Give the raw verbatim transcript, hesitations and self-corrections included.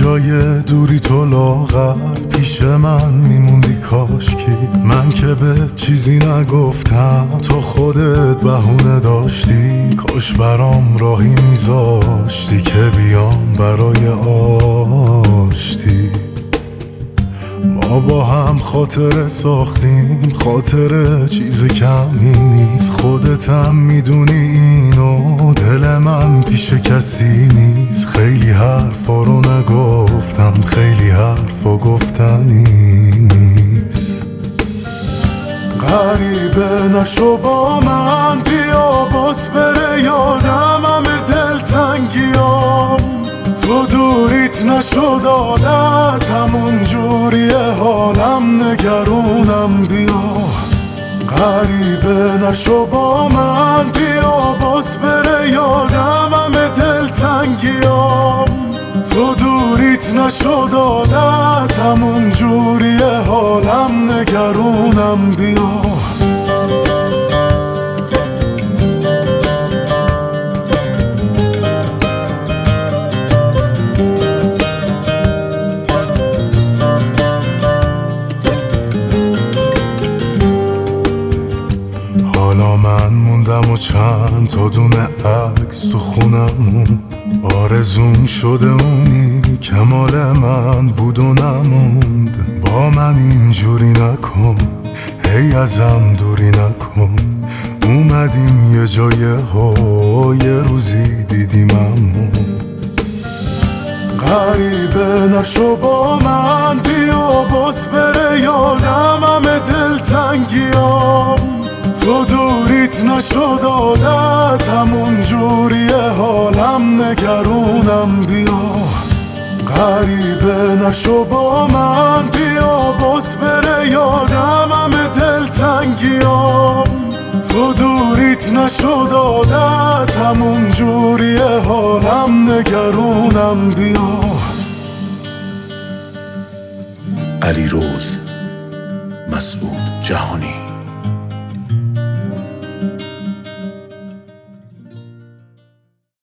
جای دوری تو لاغر پیش من میموندی کاشکی. من که به چیزی نگفتم تو خودت بهونه داشتی. کاش برام راهی میذاشتی که بیام برای آشتی. ما با هم خاطره ساختیم، خاطره چیز کمی نیست. خودتم میدونی اینو، دل من پیش کسی نیست. خیلی حرفا رو نگفتم، خیلی حرفا گفتنی نیست. غریبه نشو با من، بیا باز بره یادم همه دلتنگیام. تو دوریت نشد عادت، همون جوریه حالم نگرونم. بیا غریبه نشو با من، بیا باز بره یادم همه دلتنگیام. تو دوریت نشد عادت، همون جوریه حالم نگرونم. بیا حالا من موندم و چند تا دونه عکس تو خونمون. آرزوم شده اونی که مال من بود و نموند. با من اینجوری نکن، هی ازم دوری نکن. اومدیم یه جای ها، یه روزی دیدیم امون. غریبه نشو با من، بیا باز بره یادم همه دلتنگیام. تو دوریت نشد عادت، همون جوریه حالم نگرونم. بیا غریبه نشو با من، بیا باز بره یادم همه دلتنگیام. تو دوریت نشد عادت، همون جوریه حالم نگرونم. بیا علیروز مسعود جهانی.